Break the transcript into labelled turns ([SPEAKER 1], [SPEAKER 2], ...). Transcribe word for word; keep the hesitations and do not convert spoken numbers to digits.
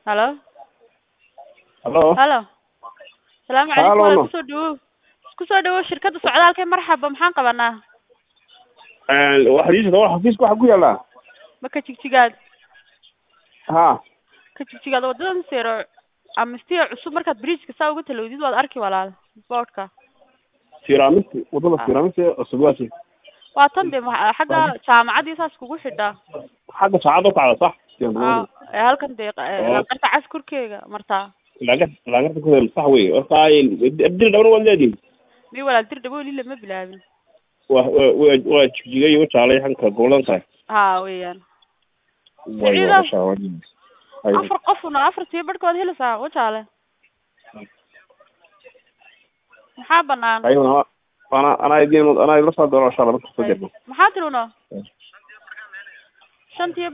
[SPEAKER 1] هلا
[SPEAKER 2] الو
[SPEAKER 1] هلا السلام عليكم
[SPEAKER 2] هالو
[SPEAKER 1] ولا
[SPEAKER 2] no.
[SPEAKER 1] kusoo dhawow kusoo dhawow shirkadda socdaalka marxaba maxaan qabanaa
[SPEAKER 2] Een waxa ii soo xafiiska waxa ku yaala
[SPEAKER 1] ma ka jigjigaad
[SPEAKER 2] ha
[SPEAKER 1] ka jigjigaad wadada maseero amnistiya cusub markaad bridge-ka saa uga talowdid waad arki walaal boardka
[SPEAKER 2] tiramisi wadada tiramisi usbuuci
[SPEAKER 1] waa tan de xagga jaamacadii saas kugu xidhaa
[SPEAKER 2] xagga saacado kacda sax
[SPEAKER 1] aa ee halkan de laqarta cas korkeega martaa
[SPEAKER 2] laga laga ku hel sax way horta ay abdir dhawr walaadin
[SPEAKER 1] mi walaal dir dhabooli lama bilaabin
[SPEAKER 2] wa wa wa jigjigayo taalay hanka goolanta
[SPEAKER 1] ha weeyaan
[SPEAKER 2] waa shaawadi
[SPEAKER 1] afar qofna afar tii barkood helaysaa wajaale maxaa banaan
[SPEAKER 2] ayuna ana ana idin ana ila soo dooro insha Allah marka soo jeedo
[SPEAKER 1] maxaa tiruna shantii